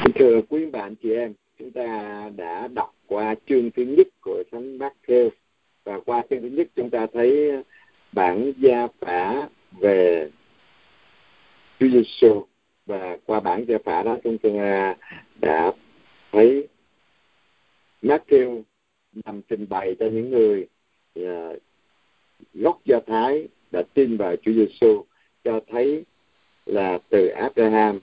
Thưa quý bạn chị em, chúng ta đã đọc qua chương thứ nhất của thánh Mác-thêu, và qua chương thứ nhất chúng ta thấy bản gia phả về Chúa Giêsu, và qua bản gia phả đó chúng ta đã thấy Mác-thêu nằm trình bày cho những người gốc Do Thái đã tin vào Chúa Giêsu, cho thấy là từ Abraham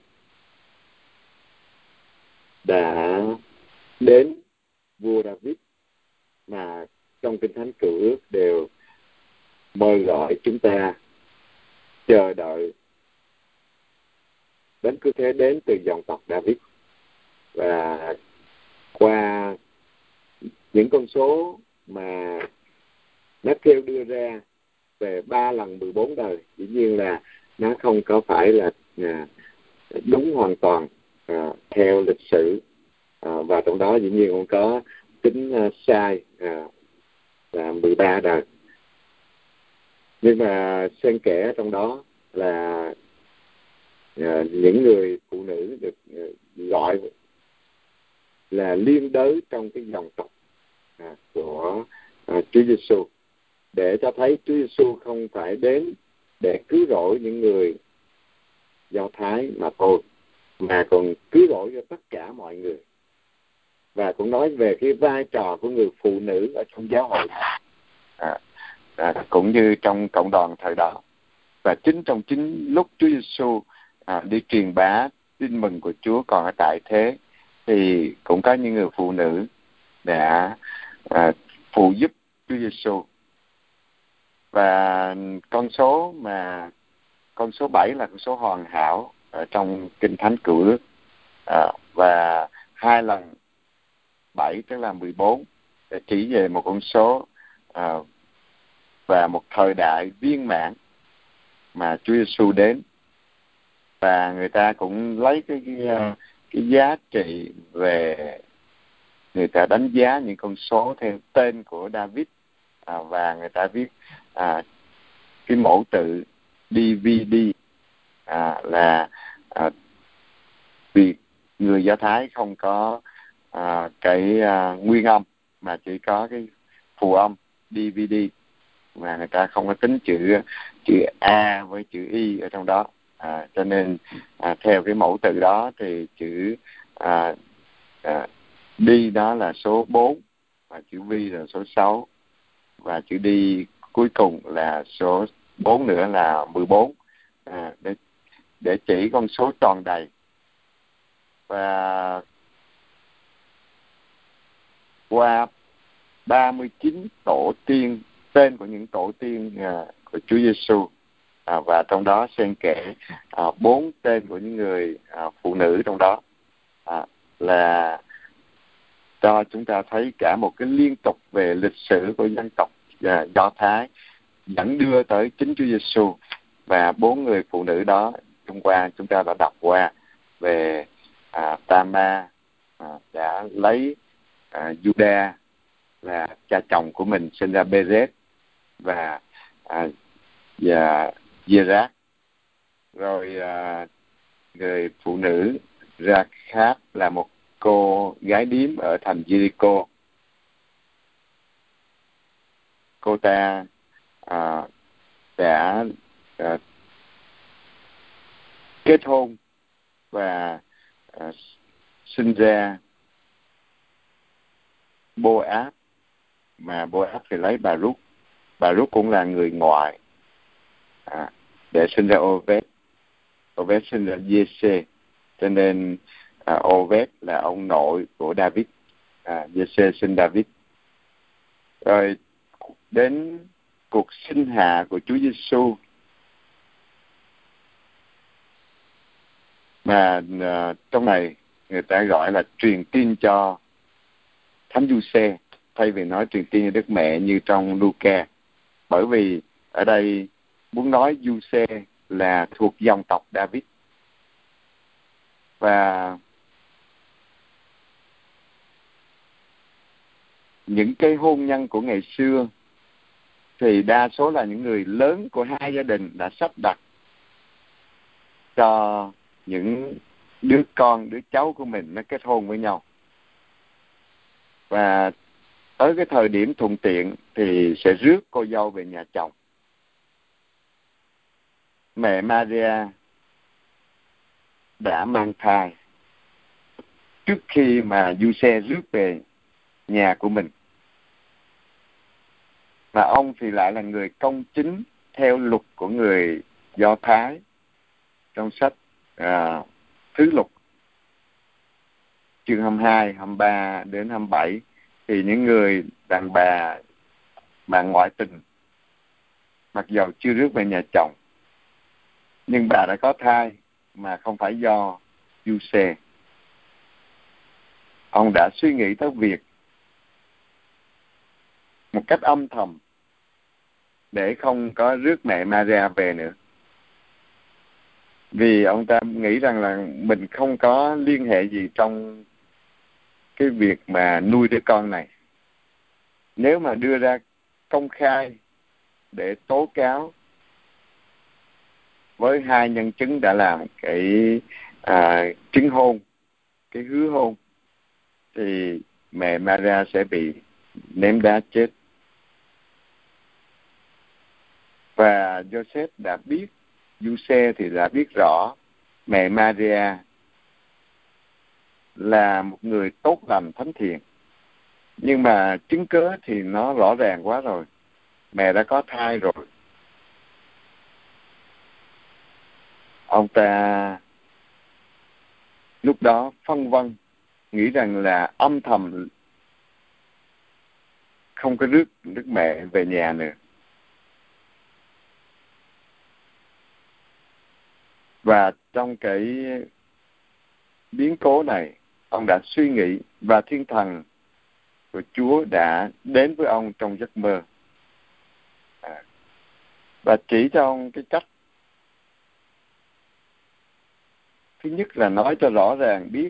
đã đến vua David, mà trong Kinh Thánh Cựu Ước đều mời gọi chúng ta chờ đợi đến cứ thế đến từ dòng tộc David. Và qua những con số mà Mác-thêu đưa ra về 3 lần 14 đời, dĩ nhiên là nó không có phải là đúng hoàn toàn theo lịch sử, và trong đó dĩ nhiên cũng có tính sai là 13 đời. Nhưng mà xen kẽ trong đó là những người phụ nữ được gọi là liên đới trong cái dòng tộc của Chúa Giêsu, để cho thấy Chúa Giêsu không phải đến để cứu rỗi những người Do Thái mà thôi, mà còn cứu rỗi cho tất cả mọi người. Và cũng nói về cái vai trò của người phụ nữ ở trong giáo hội, cũng như trong cộng đoàn thời đó. Và chính lúc Chúa Giêsu đi truyền bá tin mừng của Chúa còn ở tại thế, thì cũng có những người phụ nữ đã phụ giúp Chúa Giêsu. Và con số 7 là con số hoàn hảo ở trong Kinh Thánh Cựu Ước, và 2 lần 7 tức là 14 để chỉ về một con số và một thời đại viên mãn mà Chúa Giêsu đến. Và người ta cũng lấy cái giá trị về, người ta đánh giá những con số theo tên của David, và người ta viết cái mẫu tự DVD, là vì người Do Thái không có cái nguyên âm, mà chỉ có cái phù âm DVD, mà người ta không có tính chữ A với chữ Y ở trong đó. Cho nên theo cái mẫu tự đó thì chữ D đó là số 4, và chữ V là số 6, và chữ D cuối cùng là số 4 nữa là 14, để chỉ con số tròn đầy. Và qua 39 tổ tiên, tên của những tổ tiên của Chúa Giêsu, và trong đó xen kẽ 4 tên của những người phụ nữ trong đó, là cho chúng ta thấy cả một cái liên tục về lịch sử của dân tộc Do Thái dẫn đưa tới chính Chúa Giêsu. Và 4 người phụ nữ đó, hôm qua chúng ta đã đọc qua về Tama đã lấy Juda là cha chồng của mình, sinh ra Beret và Zerach. Rồi người phụ nữ Rachab là một cô gái điếm ở thành Jericho. Cô ta đã kết hôn và sinh ra Boaz, mà Boaz thì lấy bà Ruth. Bà Ruth cũng là người ngoại, để sinh ra Oved. Oved sinh ra Giê-xê, cho nên Oved là ông nội của David. Giê-xê sinh David. Rồi đến cuộc sinh hạ của Chúa Giêsu, mà trong này người ta gọi là truyền tin cho Thánh Giuse, thay vì nói truyền tin cho Đức Mẹ như trong Luca, bởi vì ở đây muốn nói Giuse là thuộc dòng tộc David. Và những cái hôn nhân của ngày xưa thì đa số là những người lớn của hai gia đình đã sắp đặt cho những đứa con, đứa cháu của mình nó kết hôn với nhau. Và tới cái thời điểm thuận tiện thì sẽ rước cô dâu về nhà chồng. Mẹ Maria đã mang thai trước khi mà Giuse rước về nhà của mình. Và ông thì lại là người công chính theo luật của người Do Thái trong sách Thứ Lục chương 22, 23 đến 27. Thì những người đàn bà ngoại tình, mặc dầu chưa rước về nhà chồng, nhưng bà đã có thai mà không phải do Giuse. Ông đã suy nghĩ tới việc một cách âm thầm để không có rước mẹ Maria về nữa. Vì ông ta nghĩ rằng là mình không có liên hệ gì trong cái việc mà nuôi đứa con này. Nếu mà đưa ra công khai để tố cáo với hai nhân chứng đã làm cái chứng hôn, cái hứa hôn, thì mẹ Maria sẽ bị ném đá chết. Và Joseph đã biết, Giuse thì đã biết rõ mẹ Maria là một người tốt lành thánh thiện. Nhưng mà chứng cớ thì nó rõ ràng quá rồi. Mẹ đã có thai rồi. Ông ta lúc đó phân vân, nghĩ rằng là âm thầm không có rước Đức Mẹ về nhà nữa. Và trong cái biến cố này, ông đã suy nghĩ và thiên thần của Chúa đã đến với ông trong giấc mơ và chỉ cho ông cái cách. Thứ nhất là nói cho rõ ràng biết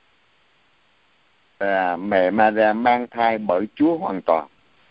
là mẹ Maria mang thai bởi Chúa hoàn toàn,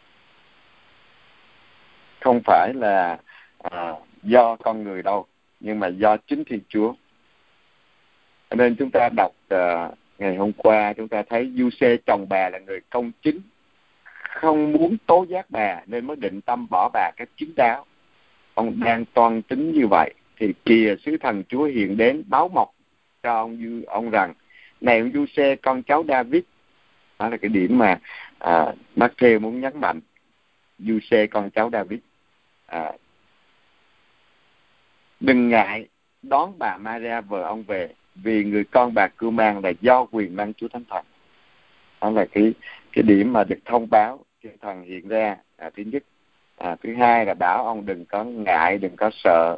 không phải là do con người đâu, nhưng mà do chính Thiên Chúa. Nên chúng ta đọc ngày hôm qua, chúng ta thấy Giuse chồng bà là người công chính, không muốn tố giác bà nên mới định tâm bỏ bà cách chính đáo. Ông đang toan tính như vậy thì kìa sứ thần Chúa hiện đến báo mộc cho ông rằng: này ông Giuse, con cháu David. Đó là cái điểm mà Matthew muốn nhấn mạnh. Giuse con cháu David, đừng ngại đón bà Maria vợ ông về, vì người con bà cưu mang là do quyền năng Chúa Thánh Thần. Đó là cái điểm mà được thông báo thiên thần hiện ra. Thứ nhất. Thứ hai là bảo ông đừng có ngại, đừng có sợ.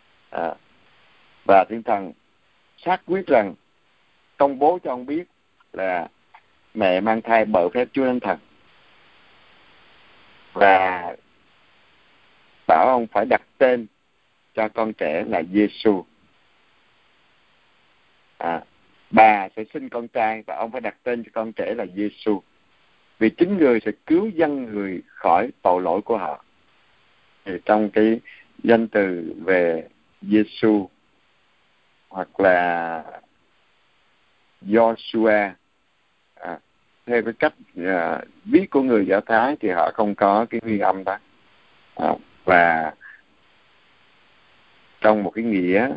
Và thiên thần xác quyết rằng công bố cho ông biết là mẹ mang thai bởi phép Chúa Thánh Thần, và bảo ông phải đặt tên cho con trẻ là Giêsu. Bà sẽ sinh con trai và ông phải đặt tên cho con trẻ là Giêsu, vì chính người sẽ cứu dân người khỏi tội lỗi của họ. Thì trong cái danh từ về Giêsu hoặc là Joshua, theo cái cách viết của người Do Thái thì họ không có cái nguyên âm đó. Và trong một cái nghĩa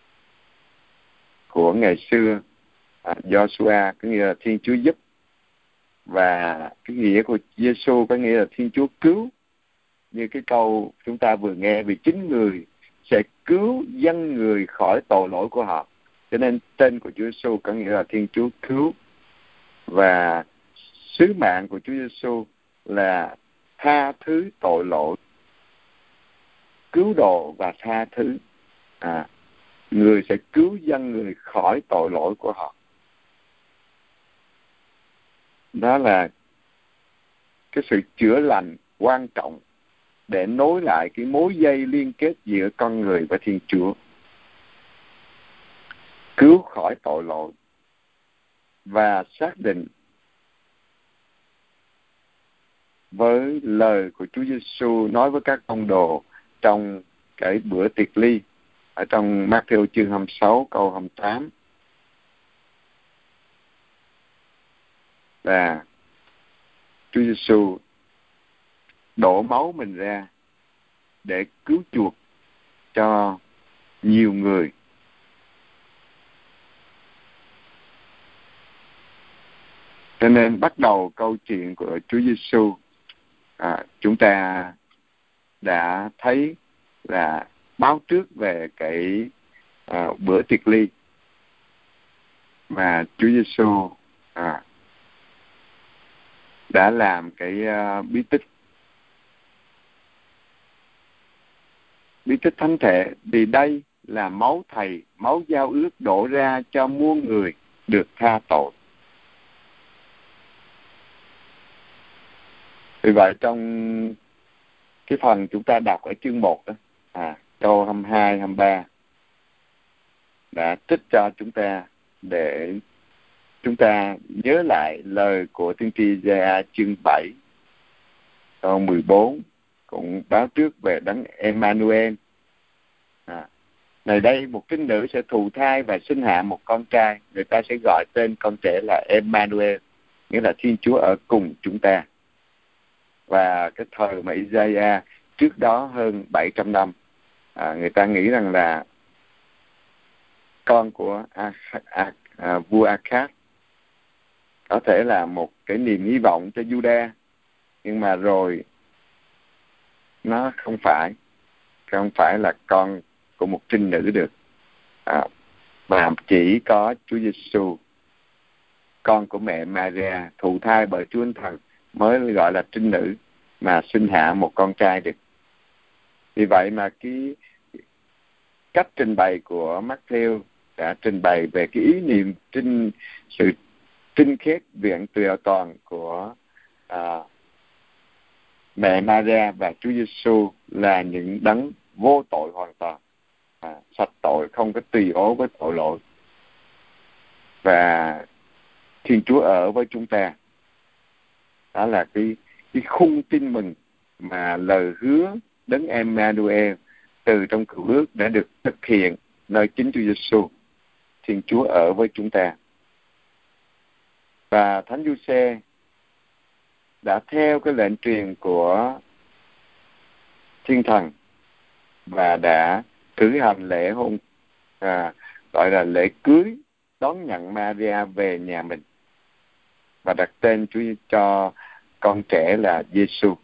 của ngày xưa, Joshua có nghĩa là Thiên Chúa giúp, và cái nghĩa của Giêsu có nghĩa là Thiên Chúa cứu. Như cái câu chúng ta vừa nghe, vì chính người sẽ cứu dân người khỏi tội lỗi của họ. Cho nên tên của Chúa Giêsu có nghĩa là Thiên Chúa cứu. Và sứ mạng của Chúa Giêsu là tha thứ tội lỗi, cứu độ và tha thứ. Người sẽ cứu dân người khỏi tội lỗi của họ. Đó là cái sự chữa lành quan trọng để nối lại cái mối dây liên kết giữa con người và Thiên Chúa, cứu khỏi tội lỗi và xác định với lời của Chúa Giêsu nói với các tông đồ trong cái bữa tiệc ly ở trong Matthew chương 26 câu 28. là Chúa Giêsu đổ máu mình ra để cứu chuộc cho nhiều người. Cho nên bắt đầu câu chuyện của Chúa Giêsu, chúng ta đã thấy là báo trước về cái bữa tiệc ly mà Chúa Giêsu đã làm cái bí tích thánh thể, vì đây là máu Thầy, máu giao ước đổ ra cho muôn người được tha tội. Vì vậy trong cái phần chúng ta đọc ở chương 1 đó, câu 22, 23 đã trích cho chúng ta để chúng ta nhớ lại lời của tiên tri Isaiah chương 7 câu 14 cũng báo trước về đấng Emmanuel. Này đây một trinh nữ sẽ thụ thai và sinh hạ một con trai, người ta sẽ gọi tên con trẻ là Emmanuel, nghĩa là Thiên Chúa ở cùng chúng ta. Và cái thời mà Isaiah trước đó hơn 700 năm, người ta nghĩ rằng là con của vua Akhaz có thể là một cái niềm hy vọng cho Juda, nhưng mà rồi nó không phải là con của một trinh nữ được, mà chỉ có Chúa Giêsu, con của mẹ Maria, thụ thai bởi Chúa Thánh Thần mới gọi là trinh nữ mà sinh hạ một con trai được. Vì vậy mà cái cách trình bày của Matthew đã trình bày về cái ý niệm sự trinh khiết viện tùy toàn của mẹ Maria và Chúa Giêsu là những đấng vô tội hoàn toàn, sạch tội, không có tùy ố với tội lỗi, và Thiên Chúa ở với chúng ta. Đó là cái khung tin mừng mà lời hứa đấng Emmanuel từ trong Cựu Ước đã được thực hiện nơi chính Chúa Giêsu. Thiên Chúa ở với chúng ta. Và Thánh Giuse đã theo cái lệnh truyền của Thiên Thần và đã cử hành lễ hôn, gọi là lễ cưới, đón nhận Maria về nhà mình và đặt tên Chúa cho con trẻ là Giêsu.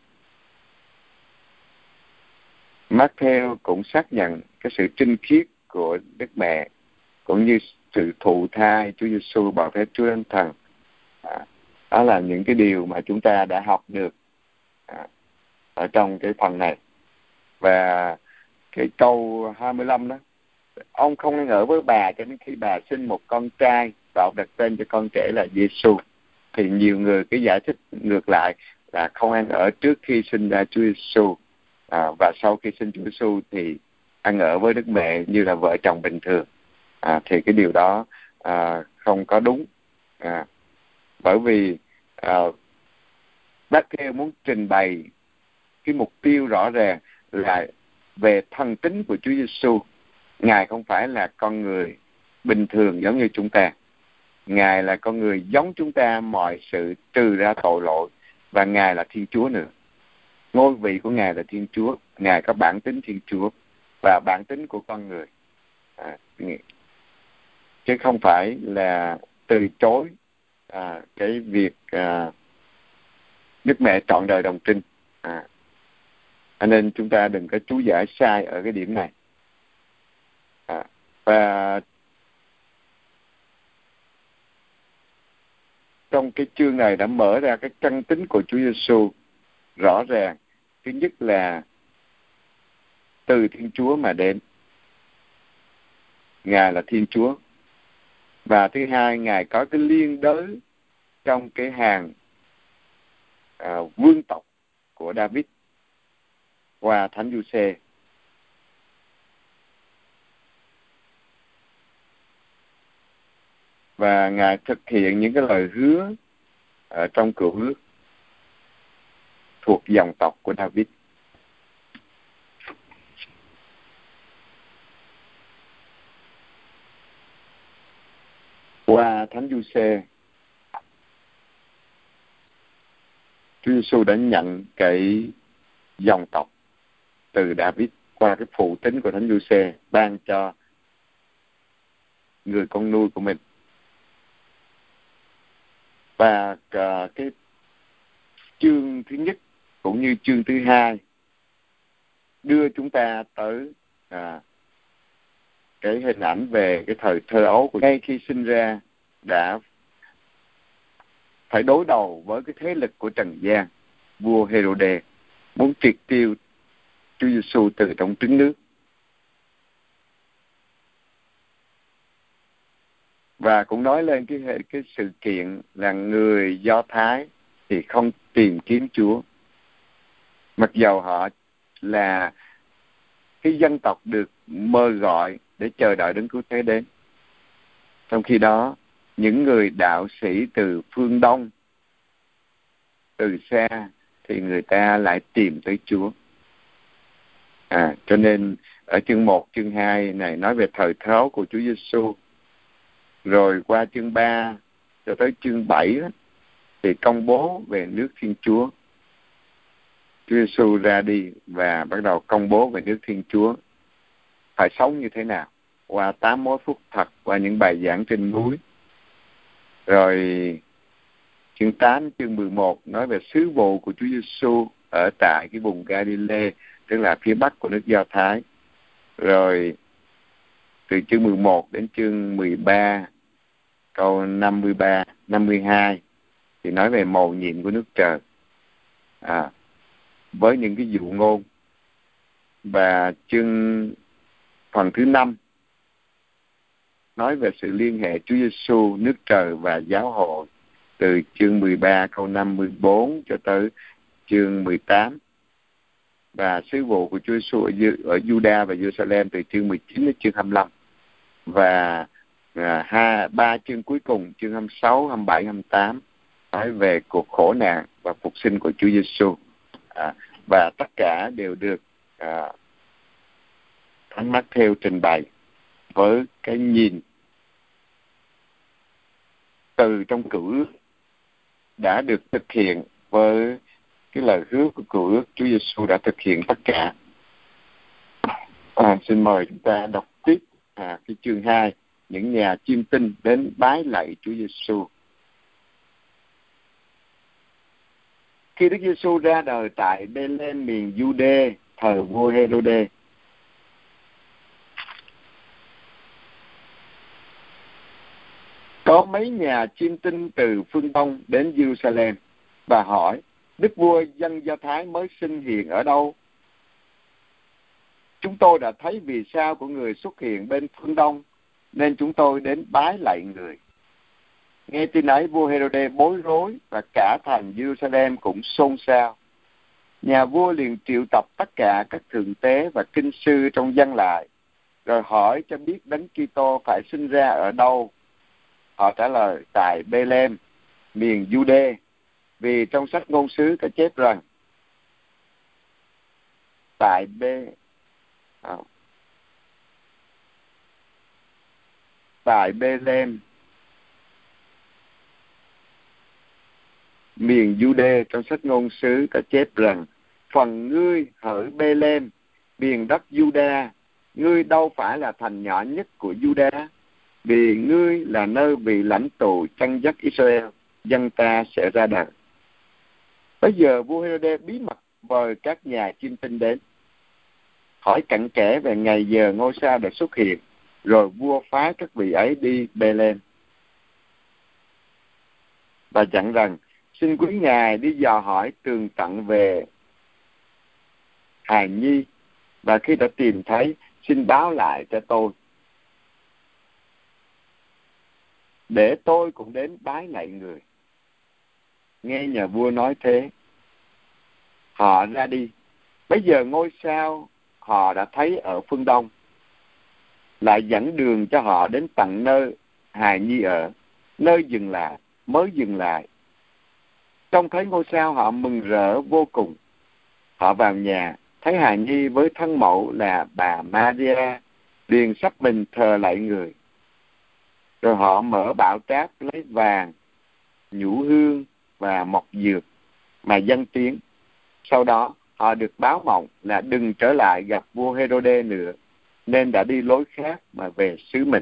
Matthew cũng xác nhận cái sự trinh khiết của Đức Mẹ cũng như sự thụ thai Chúa Giêsu bằng phép Chúa Thánh Thần. Đó là những cái điều mà chúng ta đã học được ở trong cái phần này. Và cái câu 25 đó, ông không ăn ở với bà cho đến khi bà sinh một con trai và ông đặt tên cho con trẻ là Giêsu. Thì nhiều người cái giải thích ngược lại là không ăn ở trước khi sinh ra Chúa Giêsu, và sau khi sinh Chúa Giêsu thì ăn ở với Đức Mẹ như là vợ chồng bình thường. Thì cái điều đó không có đúng, bởi vì bác Kêu muốn trình bày cái mục tiêu rõ ràng là về thần tính của Chúa Giêsu. Ngài không phải là con người bình thường giống như chúng ta. Ngài là con người giống chúng ta, mọi sự trừ ra tội lỗi, và Ngài là Thiên Chúa nữa. Ngôi vị của Ngài là Thiên Chúa. Ngài có bản tính Thiên Chúa và bản tính của con người, chứ không phải là từ chối cái việc Đức Mẹ trọn đời đồng trinh. Cho nên chúng ta đừng có chú giải sai ở cái điểm này. Và trong cái chương này đã mở ra cái căn tính của Chúa Giêsu rõ ràng. Thứ nhất là từ Thiên Chúa mà đến, Ngài là Thiên Chúa. Và thứ hai, Ngài có cái liên đới trong cái hàng vương tộc của David qua Thánh Giuse. Và Ngài thực hiện những cái lời hứa ở trong Cựu Ước thuộc dòng tộc của David. Qua Thánh Giuse, Chúa Giêsu đã nhận cái dòng tộc từ David qua cái phụ tính của Thánh Giuse ban cho người con nuôi của mình. Và cái chương thứ nhất cũng như chương thứ hai đưa chúng ta tới cái hình ảnh về cái thời thơ ấu của ngay khi sinh ra đã phải đối đầu với cái thế lực của trần gian. Vua Herode muốn triệt tiêu Chúa Giêsu từ trong trứng nước. Và cũng nói lên cái sự kiện là người Do Thái thì không tìm kiếm Chúa, mặc dầu họ là cái dân tộc được mời gọi để chờ đợi Đấng Cứu Thế đến. Trong khi đó, những người đạo sĩ từ phương Đông, từ xa, thì người ta lại tìm tới Chúa. Cho nên ở chương 1, chương 2 này nói về thời thơ ấu của Chúa Giêsu. Rồi qua chương 3 cho tới chương 7 đó, thì công bố về nước Thiên Chúa. Chúa Giêsu ra đi và bắt đầu công bố về nước Thiên Chúa phải sống như thế nào, qua 8 mối phúc thật, qua những bài giảng trên núi. Rồi chương 8, chương 11 nói về sứ vụ của Chúa Giêsu ở tại cái vùng Galilee, tức là phía bắc của nước Do Thái. Rồi từ chương 11 đến chương 13, câu 53, 52 thì nói về mầu nhiệm của nước trời với những cái dụ ngôn. Và phần thứ 5 nói về sự liên hệ Chúa Giêsu, nước trời và giáo hội, từ chương 13 câu 54 cho tới chương 18. Và sứ vụ của Chúa Giêsu ở Juda và Jerusalem từ chương 19 đến chương 25. Và 3 chương cuối cùng, chương 26, 27, 28 nói về cuộc khổ nạn và phục sinh của Chúa Giêsu. Và tất cả đều được Thánh Mác-thêu trình bày với cái nhìn từ trong Cựu Ước đã được thực hiện với cái lời hứa của Cựu Ước. Chúa Giêsu đã thực hiện tất cả. Xin mời chúng ta đọc tiếp cái chương 2, những nhà chiêm tinh đến bái lạy Chúa Giêsu. Khi Đức Giêsu ra đời tại Bê-lêm miền Giu-đê thời vua Hê-rô-đê, có mấy nhà chiêm tinh từ phương Đông đến Giê-ru-sa-lem và hỏi: Đức vua dân Do Thái mới sinh hiện ở đâu? Chúng tôi đã thấy vì sao của người xuất hiện bên phương Đông, nên chúng tôi đến bái lạy người. Nghe tin ấy, vua Hê-rô-đê bối rối và cả thành Giê-ru-sa-lem cũng xôn xao. Nhà vua liền triệu tập tất cả các thượng tế và kinh sư trong dân lại, rồi hỏi cho biết Đấng Kitô phải sinh ra ở đâu. Họ trả lời: tại Bê-lêm, miền Giu-đê, vì trong sách ngôn sứ có chép rằng tại Bê-lêm, miền Giu-đê, trong sách ngôn sứ có chép rằng: phần ngươi hỡi Bê-lêm, miền đất Giu-đa, ngươi đâu phải là thành nhỏ nhất của Giu-đa, vì ngươi là nơi bị lãnh tụ chăn dắt Israel, dân ta sẽ ra đời. Bây giờ vua Hê-rô-đê bí mật mời các nhà chiêm tinh đến, hỏi cặn kẽ về ngày giờ ngôi sao đã xuất hiện, rồi vua phái các vị ấy đi Bê-lêm và dặn rằng: xin quý ngài đi dò hỏi tường tận về hài nhi, và khi đã tìm thấy, xin báo lại cho tôi, để tôi cũng đến bái lạy người. Nghe nhà vua nói thế, họ ra đi. Bây giờ ngôi sao họ đã thấy ở phương Đông lại dẫn đường cho họ đến tận nơi hài nhi ở, nơi mới dừng lại. Trông thấy ngôi sao, họ mừng rỡ vô cùng. Họ vào nhà, thấy hài nhi với thân mẫu là bà Maria, liền sắp mình thờ lạy người. Rồi họ mở bạo tráp lấy vàng, nhũ hương và mộc dược, mà dân tiếng. Sau đó họ được báo mộng là đừng trở lại gặp vua Herode nữa, nên đã đi lối khác mà về xứ mình.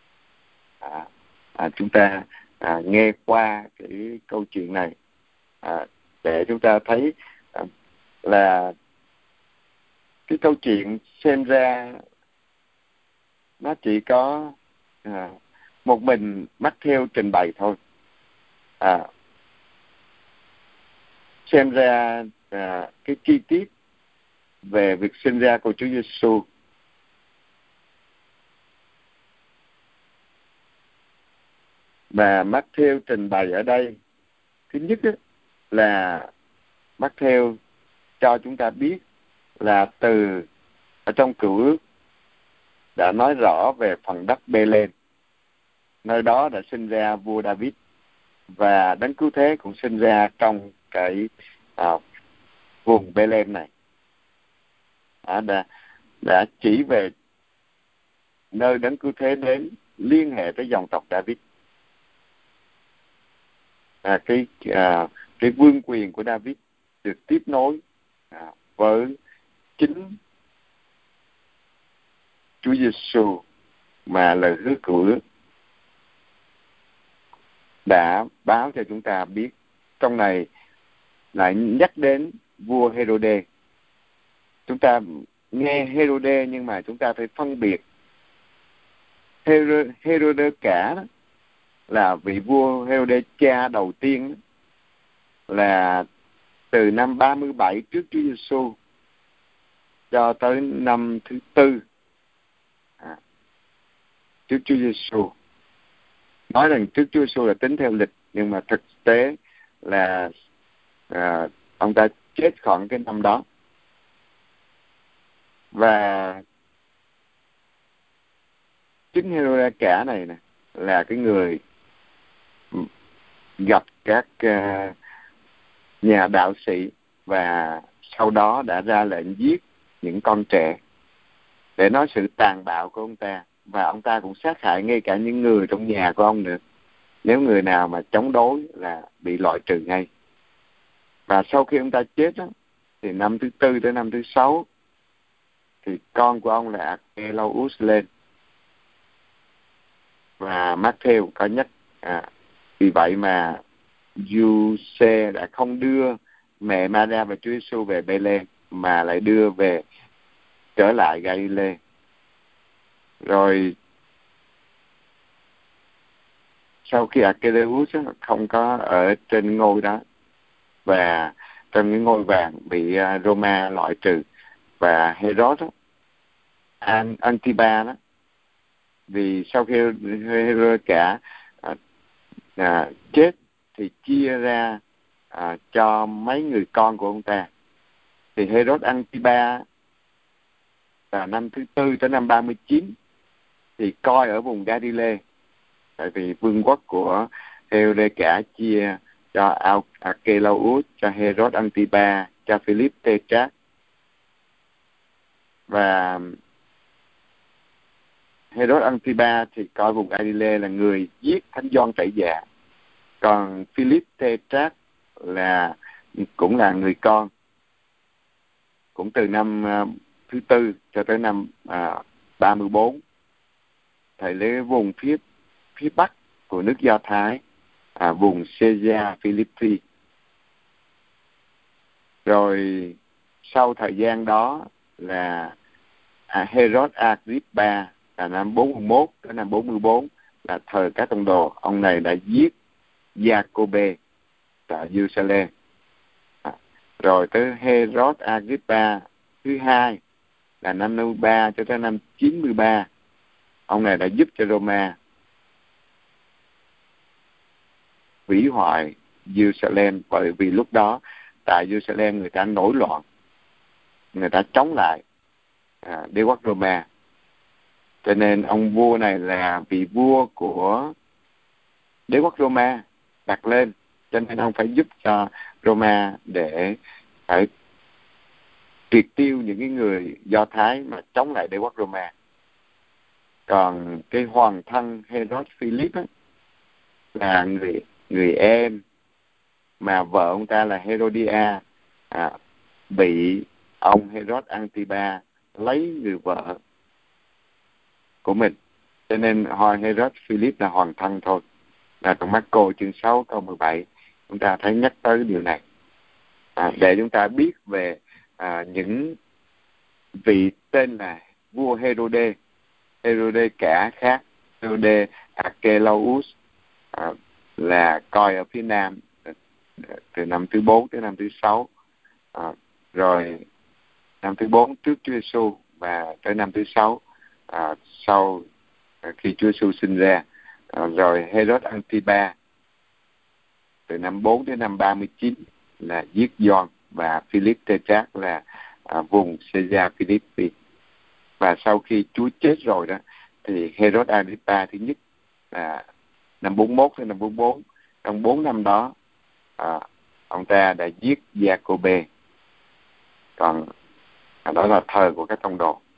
Chúng ta nghe qua cái câu chuyện này để chúng ta thấy là cái câu chuyện xem ra nó chỉ có một mình Matthew trình bày thôi. Xem ra cái chi tiết về việc sinh ra của Chúa Giêsu mà Matthew trình bày ở đây, thứ nhất là Matthew cho chúng ta biết là từ ở trong Cựu Ước đã nói rõ về phần đất Bê-lêm, nơi đó đã sinh ra vua David, và Đấng Cứu Thế cũng sinh ra trong cái vùng Bê-lêm này. Đã chỉ về nơi Đấng Cứu Thế đến, liên hệ tới dòng tộc David. Cái vương quyền của David được tiếp nối với chính Chúa Giêsu mà lời hứa Cựu Ước đã báo cho chúng ta biết. Trong này lại nhắc đến vua Herode. Chúng ta nghe Herode nhưng mà chúng ta phải phân biệt. Herode cả đó là vị vua Herode cha đầu tiên, là từ năm 37 trước Chúa Giêsu cho tới năm thứ 4 trước Chúa Giêsu. Nói rằng trước Chúa Giêsu là tính theo lịch, nhưng mà thực tế là ông ta chết khoảng cái năm đó. Và chính Herode cả này nè là cái người gặp các nhà đạo sĩ và sau đó đã ra lệnh giết những con trẻ để nói sự tàn bạo của ông ta. Và ông ta cũng sát hại ngay cả những người trong nhà của ông nữa. Nếu người nào mà chống đối là bị loại trừ ngay. Và sau khi ông ta chết đó, thì năm thứ 4 tới năm thứ 6 thì con của ông là Archelaus lên. Và Matthew có nhắc vì vậy mà Giuse đã không đưa mẹ Maria và Chúa Giêsu về Bê-lêm mà lại đưa về trở lại Galilee. Rồi sau khi Archelaus không có ở trên ngôi đó và trong cái ngôi vàng bị Roma loại trừ, và Herod Antipa đó, vì sau khi Herod cả chết thì chia ra cho mấy người con của ông ta. Thì Herod Antipa là năm thứ 4 tới năm 39 thì coi ở vùng Galilee, tại vì vương quốc của Herod cả chia cho Archelaus, cho Herod Antipa, cho Philip Tetrarch. Và Herod Antipa thì coi vùng Galilee là người giết Thánh Gioan Tẩy Dạ, còn Philip Tetrarch cũng là người con, cũng từ năm thứ 4 cho tới năm 34, thầy lấy vùng phía bắc của nước Do Thái, vùng Caesarea Philippi. Rồi sau thời gian đó là Herod Agrippa là năm 41 tới năm 44, là thời các tông đồ. Ông này đã giết Giacôbê tại Jerusalem. Rồi tới Herod Agrippa thứ hai là năm 53 cho tới năm 93. Ông này đã giúp cho Roma hủy hoại Jerusalem, bởi vì lúc đó tại Jerusalem người ta nổi loạn, người ta chống lại đế quốc Roma. Cho nên ông vua này là vị vua của đế quốc Roma đặt lên, cho nên ông phải giúp cho Roma để phải triệt tiêu những cái người Do Thái mà chống lại đế quốc Roma. Còn cái hoàng thân Herod Philip là người em mà vợ ông ta là Herodia bị ông Herod Antipa lấy người vợ của mình, cho nên Herod Philip là hoàng thân thôi. Là trong Marco chương 6 câu 17 chúng ta thấy nhắc tới điều này, để chúng ta biết về những vị tên là vua Herode cả khác, Herode Archelaus là coi ở phía nam từ năm thứ 4 tới năm thứ 6, rồi năm thứ 4 trước Chúa Giêsu và tới năm thứ 6 sau khi Chúa Giêsu sinh ra, rồi Herod Antipa từ năm 4 đến năm 39 là giết Gioan, và Philip Tetrarch là vùng Caesarea Philippi. Và sau khi Chúa chết rồi đó thì Herod Agrippa thứ nhất là năm 41 đến năm 44, trong 4 năm đó ông ta đã giết Giacôbê, còn đó là thời của các tông đồ.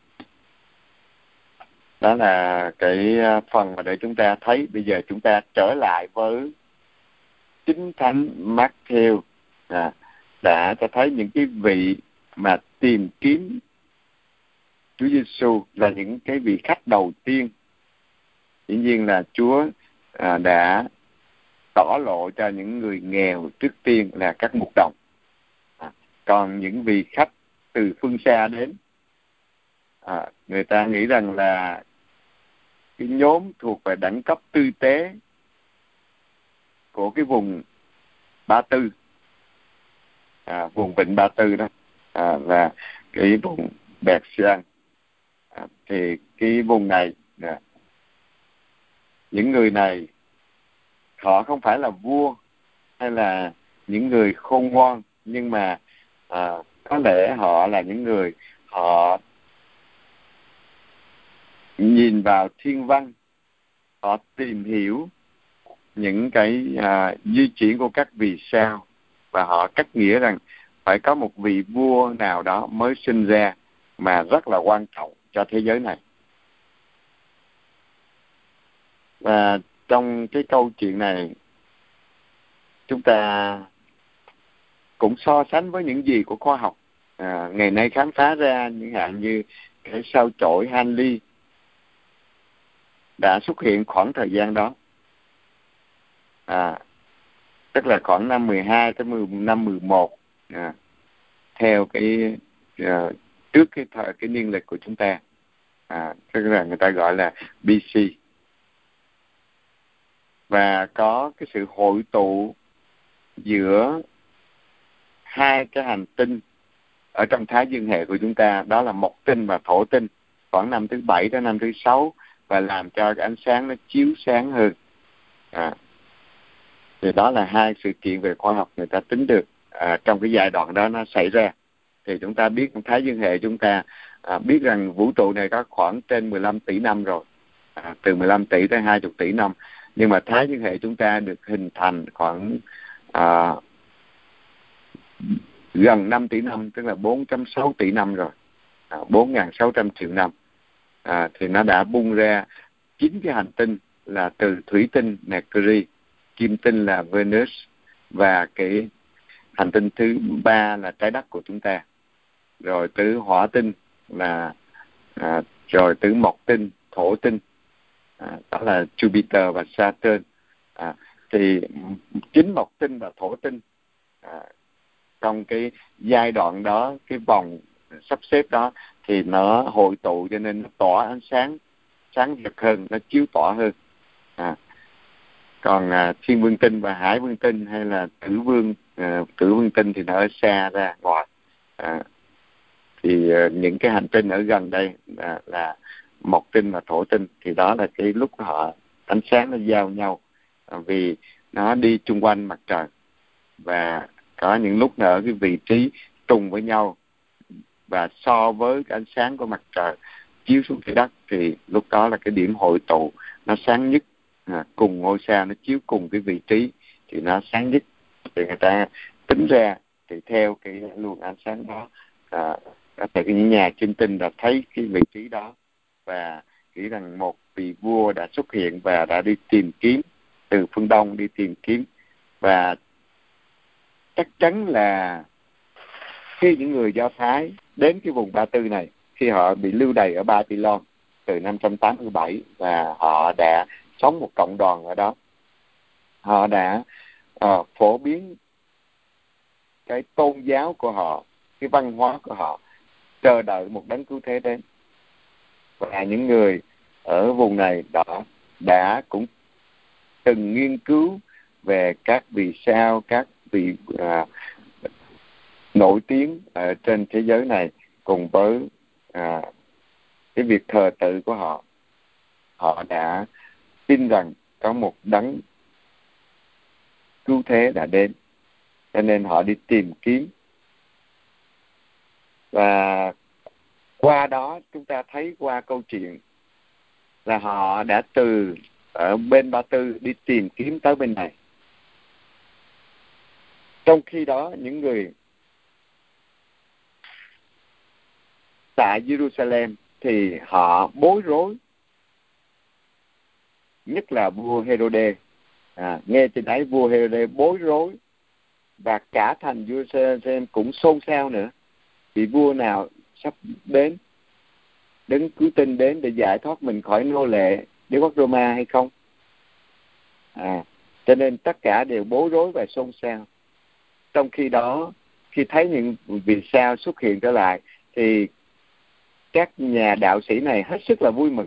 Đó là cái phần mà để chúng ta thấy. Bây giờ chúng ta trở lại với Chính Thánh Matthew đã cho thấy những cái vị mà tìm kiếm Chúa Giêsu là những cái vị khách đầu tiên. Dĩ nhiên là Chúa đã tỏ lộ cho những người nghèo trước tiên là các mục đồng. Còn những vị khách từ phương xa đến, người ta nghĩ rằng là cái nhóm thuộc về đẳng cấp tư tế của cái vùng Ba Tư, vùng vịnh Ba Tư đó, là cái vùng Bẹt Siang. Thì cái vùng này, những người này họ không phải là vua hay là những người khôn ngoan, nhưng mà có lẽ họ là những người họ nhìn vào thiên văn, họ tìm hiểu những cái di chuyển của các vì sao, và họ cách nghĩa rằng phải có một vị vua nào đó mới sinh ra mà rất là quan trọng cho thế giới này. Và trong cái câu chuyện này chúng ta cũng so sánh với những gì của khoa học ngày nay khám phá ra, những hạn như cái sao chổi Halley đã xuất hiện khoảng thời gian đó, tức là khoảng năm 12 tới năm 11, theo cái trước cái niên lịch của chúng ta, tức là người ta gọi là BC. Và có cái sự hội tụ giữa hai cái hành tinh ở trong Thái Dương hệ của chúng ta, đó là Mộc tinh và Thổ tinh, khoảng năm thứ 7 đến năm thứ 6, và làm cho cái ánh sáng nó chiếu sáng hơn. Thì đó là hai sự kiện về khoa học người ta tính được trong cái giai đoạn đó nó xảy ra. Thì chúng ta biết Thái Dương hệ chúng ta biết rằng vũ trụ này có khoảng trên 15 tỷ năm rồi, từ 15 tỷ tới 20 tỷ năm. Nhưng mà Thái Dương hệ chúng ta được hình thành khoảng gần 5 tỷ năm, tức là 4.6 tỷ năm rồi, 4.600 triệu năm. Thì nó đã bung ra 9 cái hành tinh là từ thủy tinh Mercury, kim tinh là Venus, và cái hành tinh thứ 3 là trái đất của chúng ta, rồi từ hỏa tinh là rồi từ mộc tinh, thổ tinh, đó là Jupiter và Saturn. Thì chính mộc tinh và thổ tinh trong cái giai đoạn đó, cái vòng sắp xếp đó, thì nó hội tụ cho nên nó tỏa ánh sáng rực hơn, nó chiếu tỏa hơn. Còn thiên vương tinh và hải vương tinh hay là tử vương tinh thì nó ở xa ra ngoài. Thì những cái hành tinh ở gần đây là mộc tinh và thổ tinh, thì đó là cái lúc họ ánh sáng nó giao nhau, vì nó đi chung quanh mặt trời, và có những lúc nó ở cái vị trí trùng với nhau, và so với cái ánh sáng của mặt trời chiếu xuống trái đất thì lúc đó là cái điểm hội tụ nó sáng nhất, cùng ngôi sao nó chiếu cùng cái vị trí thì nó sáng nhất. Thì người ta tính ra thì theo cái luồng ánh sáng đó, có thể những nhà chiêm tinh đã thấy cái vị trí đó và nghĩ rằng một vị vua đã xuất hiện và đã đi tìm kiếm từ phương Đông, đi tìm kiếm, và chắc chắn là khi những người Do Thái đến cái vùng Ba Tư này, khi họ bị lưu đày ở Babylon từ 587 và họ đã sống một cộng đoàn ở đó, họ đã phổ biến cái tôn giáo của họ, cái văn hóa của họ, chờ đợi một đấng cứu thế đến. Và những người ở vùng này đã cũng từng nghiên cứu về các vì sao, các vị nổi tiếng ở trên thế giới này, cùng với cái việc thờ tự của họ. Họ đã tin rằng có một đấng cứu thế đã đến, cho nên họ đi tìm kiếm. Và qua đó chúng ta thấy qua câu chuyện là họ đã từ ở bên Ba Tư đi tìm kiếm tới bên này. Trong khi đó những người tại Jerusalem thì họ bối rối, nhất là vua Herode. Nghe trên đấy vua Herode bối rối, và cả thành Jerusalem cũng xôn xao nữa, vì vua nào sắp đến, đấng cứu tinh đến để giải thoát mình khỏi nô lệ đế quốc Roma hay không. Cho nên tất cả đều bối rối và xôn xao. Trong khi đó, khi thấy những vì sao xuất hiện trở lại, thì các nhà đạo sĩ này hết sức là vui mừng.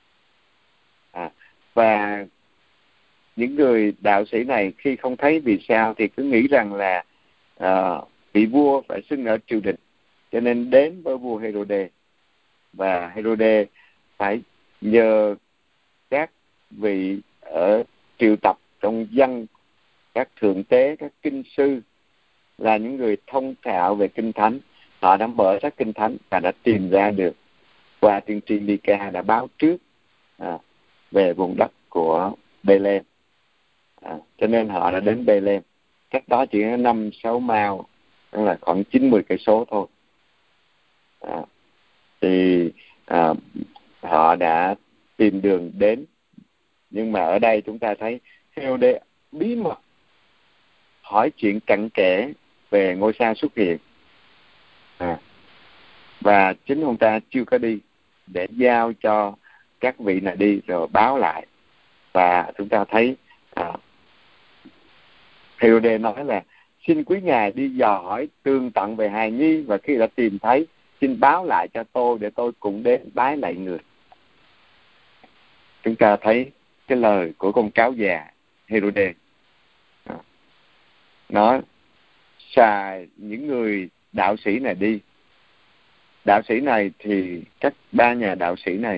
Và những người đạo sĩ này khi không thấy vì sao thì cứ nghĩ rằng là vị vua phải xưng ở triều đình, cho nên đến với vua Herode. Và Herode phải nhờ các vị ở triều tập trong dân, các thượng tế, các kinh sư, là những người thông thạo về kinh thánh. Họ đã mở ra kinh thánh và đã tìm ra được qua tiên tri Mica đã báo trước về vùng đất của Bethlehem. Cho nên họ đã đến Bethlehem, cách đó chỉ 5-6 mile, tức là khoảng 90 cây số thôi. Thì họ đã tìm đường đến. Nhưng mà ở đây chúng ta thấy Herode bí mật hỏi chuyện cặn kẽ về ngôi sao xuất hiện, và chính ông ta chưa có đi, để giao cho các vị này đi rồi báo lại. Và chúng ta thấy Herode nói là xin quý ngài đi dò hỏi tường tận về hài nhi, và khi đã tìm thấy xin báo lại cho tôi để tôi cũng đến bái lạy người. Chúng ta thấy cái lời của con cáo già Herode, nó xài những người đạo sĩ này đi. Đạo sĩ này thì các ba nhà đạo sĩ này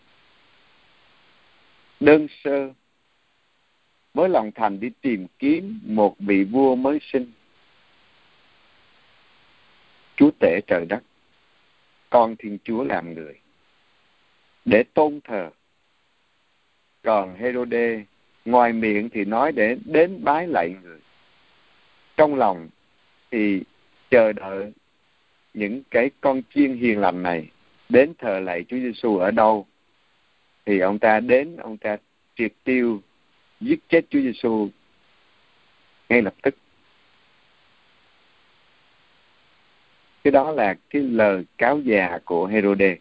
đơn sơ với lòng thành đi tìm kiếm một vị vua mới sinh, Chúa tể trời đất, con Thiên Chúa làm người, để tôn thờ. Còn Herode ngoài miệng thì nói để đến bái lạy người, trong lòng thì chờ đợi những cái con chiên hiền lành này đến thờ lạy Chúa Giêsu ở đâu, thì ông ta đến, ông ta triệt tiêu, giết chết Chúa Giêsu ngay lập tức. Cái đó là cái lời cáo già của Herode.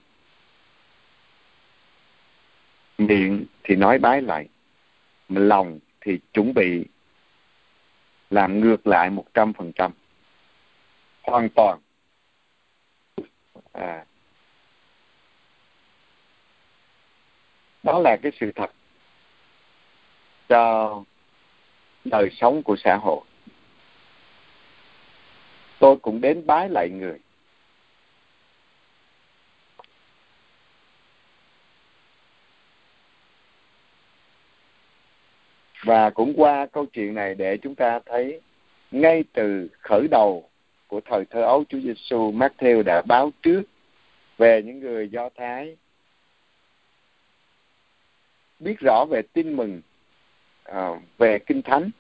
Miệng thì nói bái lạy, mà lòng thì chuẩn bị làm ngược lại 100%, hoàn toàn. Đó là cái sự thật cho đời sống của xã hội. Tôi cũng đến bái lạy người. Và cũng qua câu chuyện này để chúng ta thấy ngay từ khởi đầu của thời thơ ấu Chúa Giêsu, Matthew đã báo trước về những người Do Thái biết rõ về tin mừng về Kinh Thánh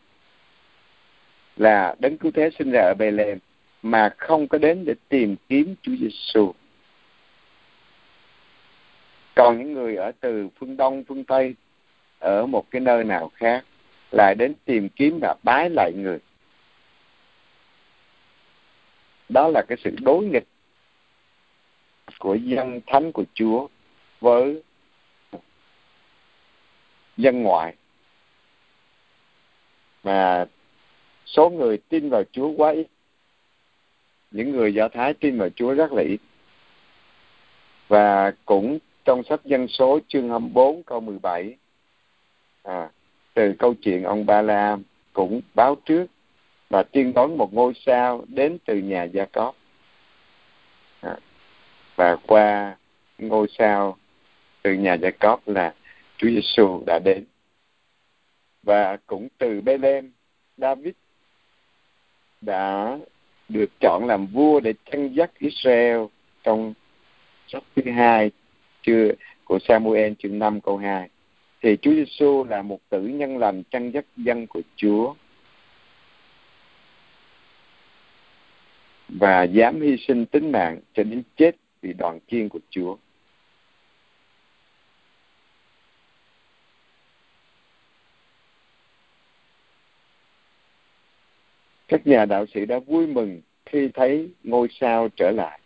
là đấng cứu thế sinh ra ở Bethlehem, mà không có đến để tìm kiếm Chúa Giêsu. Còn những người ở từ phương Đông, phương Tây, ở một cái nơi nào khác lại đến tìm kiếm và bái lạy người. đó là cái sự đối nghịch của dân thánh của Chúa với dân ngoại. Mà số người tin vào Chúa quá ít. Những người Do Thái tin vào Chúa rất là ít. Và cũng trong sách Dân số chương 24 câu 17, từ câu chuyện ông Ba-la cũng báo trước và tiên đoán một ngôi sao đến từ nhà Gia-cóp. Và qua ngôi sao từ nhà Gia-cóp là Chúa Giêsu đã đến. Và cũng từ Bê-lêm, David đã được chọn làm vua để dẫn dắt Israel trong sách thứ 2 của Samuel chương 5 câu 2. Thì Chúa Giêsu là một tử nhân lành dẫn dắt dân của Chúa và dám hy sinh tính mạng cho đến chết vì đoàn chiên của Chúa. Các nhà đạo sĩ đã vui mừng khi thấy ngôi sao trở lại.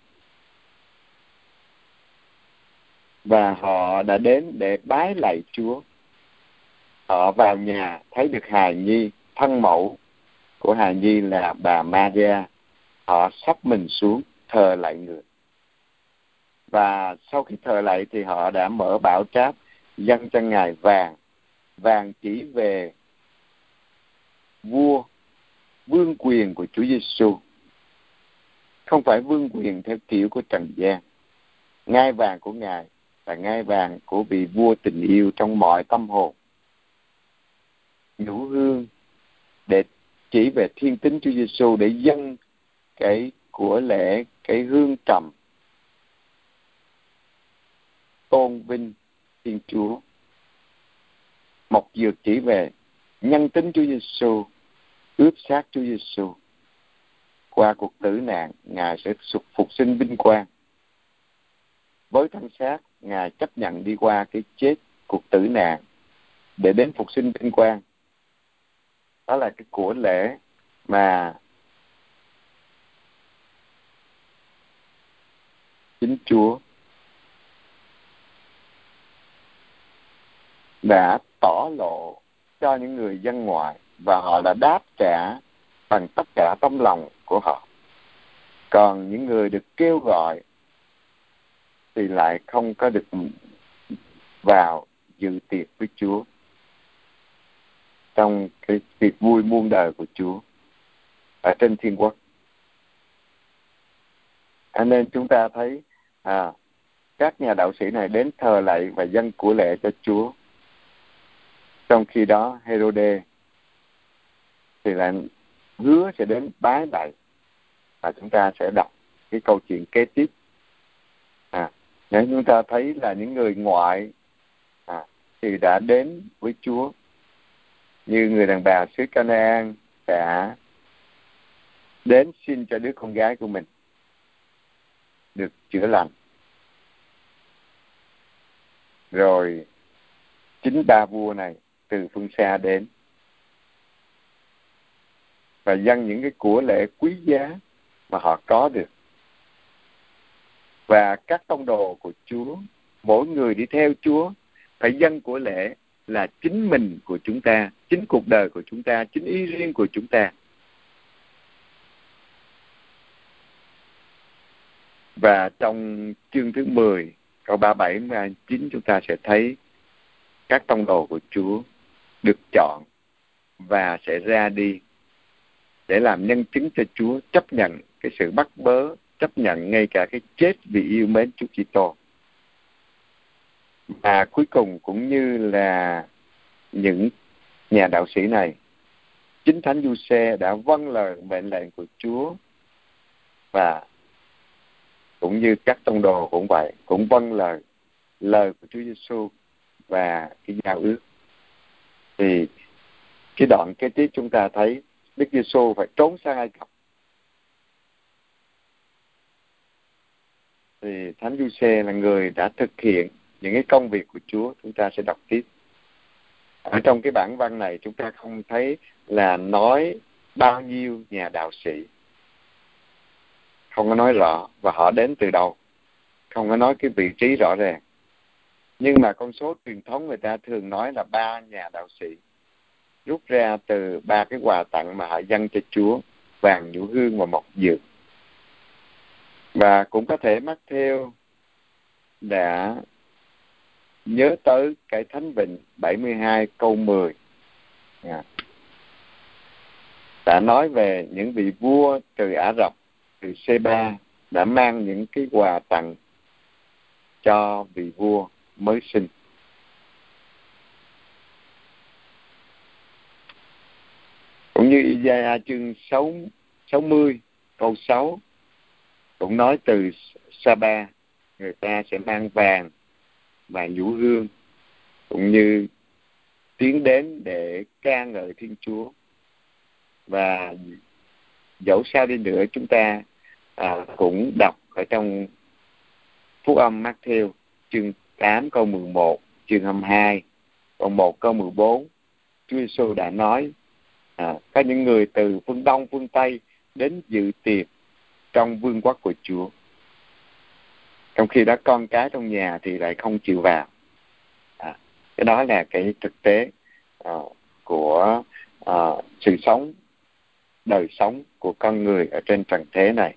Và họ đã đến để bái lạy Chúa. Họ vào nhà thấy được hài nhi, thân mẫu của hài nhi là bà Maria. Họ sắp mình xuống thờ lạy người. Và sau khi thờ lạy thì họ đã mở bảo tráp dâng cho Ngài vàng. Vàng chỉ về vương quyền của Chúa Giêsu, không phải vương quyền theo kiểu của trần gian. Ngai vàng của Ngài là ngai vàng của vị vua tình yêu trong mọi tâm hồn. Nhũ hương để chỉ về thiên tính Chúa Giêsu, để dâng cái của lễ, cái hương trầm tôn vinh Thiên Chúa. Mộc dược chỉ về nhân tính Chúa Giêsu, ướp xác Chúa Giêsu. Qua cuộc tử nạn, Ngài sẽ phục sinh vinh quang. Với thân xác, Ngài chấp nhận đi qua cái chết, cuộc tử nạn để đến phục sinh vinh quang. Đó là cái của lễ mà chính Chúa đã tỏ lộ cho những người dân ngoại, và họ đã đáp trả bằng tất cả tấm lòng của họ. Còn những người được kêu gọi thì lại không có được vào dự tiệc với Chúa trong cái tiệc vui muôn đời của Chúa ở trên thiên quốc. Nên chúng ta thấy các nhà đạo sĩ này đến thờ lạy và dâng của lễ cho Chúa. Trong khi đó Herode thì lại hứa sẽ đến bái lạy. Và chúng ta sẽ đọc cái câu chuyện kế tiếp. Nếu chúng ta thấy là những người ngoại thì đã đến với Chúa, như người đàn bà xứ Canaan đã đến xin cho đứa con gái của mình được chữa lành. Rồi chính ba vua này từ phương xa đến và dâng những cái của lễ quý giá mà họ có được. Và các tông đồ của Chúa, mỗi người đi theo Chúa phải dâng của lễ là chính mình của chúng ta, chính cuộc đời của chúng ta, chính ý riêng của chúng ta. Và trong chương thứ 10, câu 37 và 39 chúng ta sẽ thấy các tông đồ của Chúa được chọn và sẽ ra đi để làm nhân chứng cho Chúa, chấp nhận cái sự bắt bớ, chấp nhận ngay cả cái chết vì yêu mến Chúa Kitô. Và cuối cùng cũng như là những nhà đạo sĩ này, chính Thánh Giuse đã vâng lời mệnh lệnh của Chúa, và cũng như các tông đồ cũng vậy, cũng vâng lời của Chúa Giêsu và cái giao ước. Thì cái đoạn kế tiếp chúng ta thấy Đức Giêsu phải trốn sang Ai Cập. Thì Thánh Giuse là người đã thực hiện những cái công việc của Chúa. Chúng ta sẽ đọc tiếp. Ở trong cái bản văn này chúng ta không thấy là nói bao nhiêu nhà đạo sĩ, không có nói rõ, và họ đến từ đâu, không có nói cái vị trí rõ ràng. Nhưng mà con số truyền thống người ta thường nói là 3 nhà đạo sĩ rút ra từ 3 cái quà tặng mà họ dâng cho Chúa: vàng, nhũ hương và mộc dược. Và cũng có thể Matthew đã nhớ tới cái Thánh Vịnh 72 câu 10 đã nói về những vị vua từ Ả Rập, từ Sê-ba đã mang những cái quà tặng cho vị vua mới sinh. Cũng như Isaiah chương 60 câu 6 cũng nói từ Sa-ba người ta sẽ mang vàng và nhũ hương, cũng như tiến đến để ca ngợi Thiên Chúa. Và dẫu sao đi nữa, chúng ta cũng đọc ở trong Phúc âm Matthew chương 8 câu 11, chương 22 câu 1 câu 14, Chúa Giêsu đã nói có những người từ phương Đông phương Tây đến dự tiệc trong vương quốc của Chúa, trong khi đó con cái trong nhà thì lại không chịu vào. Cái đó là cái thực tế của sự sống, đời sống của con người ở trên trần thế này.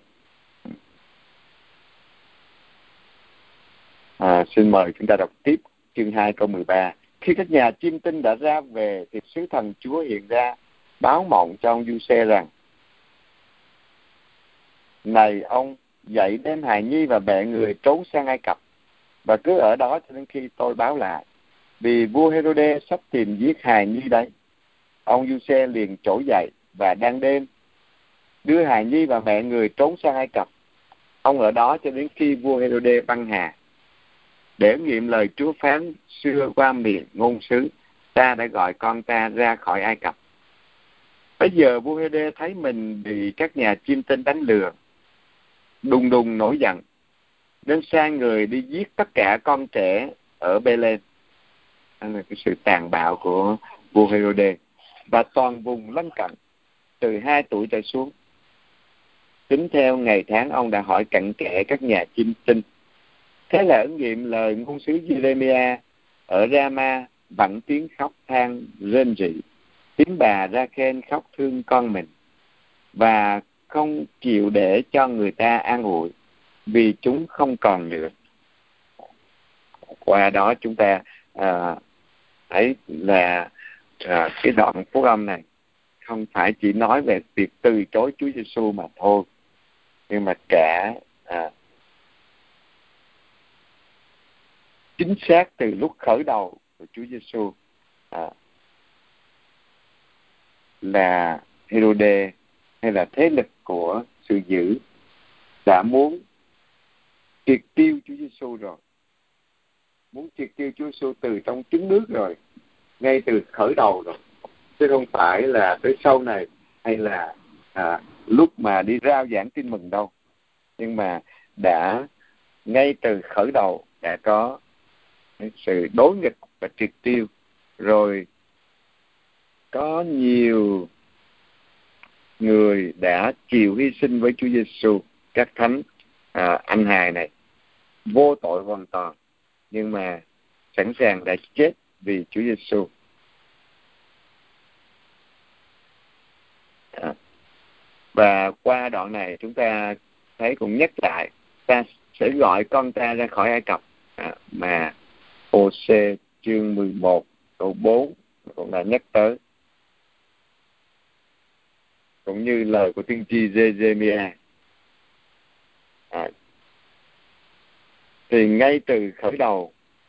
Xin mời chúng ta đọc tiếp chương 2 câu 13. Khi các nhà chiêm tinh đã ra về thì sứ thần Chúa hiện ra báo mộng cho ông Giuse rằng: này, ông dậy đem hài nhi và mẹ người trốn sang Ai Cập, và cứ ở đó cho đến khi tôi báo lại, vì vua Hê-rô-đê sắp tìm giết hài nhi đấy. Ông Giuse liền trỗi dậy và đang đêm đưa hài nhi và mẹ người trốn sang Ai Cập. Ông ở đó cho đến khi vua Hê-rô-đê băng hà, để nghiệm lời Chúa phán xưa qua miệng ngôn sứ: ta đã gọi con ta ra khỏi Ai Cập. Bây giờ vua Hê-rô-đê thấy mình bị các nhà chiêm tinh đánh lừa, đùng đùng nổi giận, nên sai người đi giết tất cả con trẻ ở Bê-lên. Đó là cái sự tàn bạo của vua Hê-rô-đê, và toàn vùng lân cận từ 2 tuổi trở xuống. Tính theo ngày tháng ông đã hỏi cặn kẽ các nhà chiêm tinh. Thế là ứng nghiệm lời ngôn sứ Giê-rê-mi-a ở Ra-ma vẳng tiếng khóc than rên rỉ, tiếng bà Ra-khen khóc thương con mình, và không chịu để cho người ta an ủi, vì chúng không còn nữa. Qua đó chúng ta thấy là cái đoạn phúc âm này không phải chỉ nói về việc từ chối Chúa Giêsu mà thôi, nhưng mà cả chính xác từ lúc khởi đầu của Chúa Giêsu là Hê-rô-đê hay là thế lực của sự dữ đã muốn triệt tiêu Chúa Giêsu rồi, muốn triệt tiêu Chúa Giêsu từ trong trứng nước rồi, ngay từ khởi đầu rồi, chứ không phải là tới sau này hay là lúc mà đi rao giảng tin mừng đâu. Nhưng mà đã ngay từ khởi đầu đã có sự đối nghịch và triệt tiêu rồi. Có nhiều người đã chịu hy sinh với Chúa Giêsu, các thánh anh hài này vô tội hoàn toàn, nhưng mà sẵn sàng đã chết vì Chúa Giêsu. Và qua đoạn này chúng ta thấy cũng nhắc lại, ta sẽ gọi con ta ra khỏi Ai Cập, mà Ô-sê chương 11 câu 4 cũng đã nhắc tới, cũng như lời của tiên tri Giê-rê-mi-a. Thì ngay từ khởi đầu,